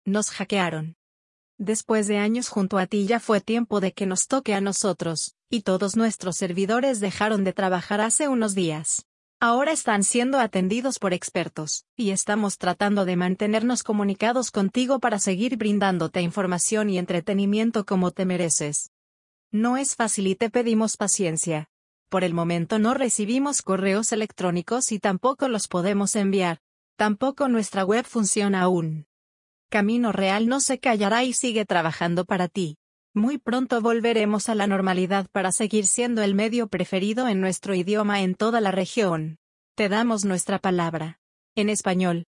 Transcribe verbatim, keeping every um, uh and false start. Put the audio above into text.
Nos hackearon. Después de años junto a ti ya fue tiempo de que nos toque a nosotros, y todos nuestros servidores dejaron de trabajar hace unos días. Ahora están siendo atendidos por expertos, y estamos tratando de mantenernos comunicados contigo para seguir brindándote información y entretenimiento como te mereces. No es fácil y te pedimos paciencia. Por el momento no recibimos correos electrónicos y tampoco los podemos enviar. Tampoco nuestra web funciona aún. Camino Real no se callará y sigue trabajando para ti. Muy pronto volveremos a la normalidad para seguir siendo el medio preferido en nuestro idioma en toda la región. Te damos nuestra palabra. En español.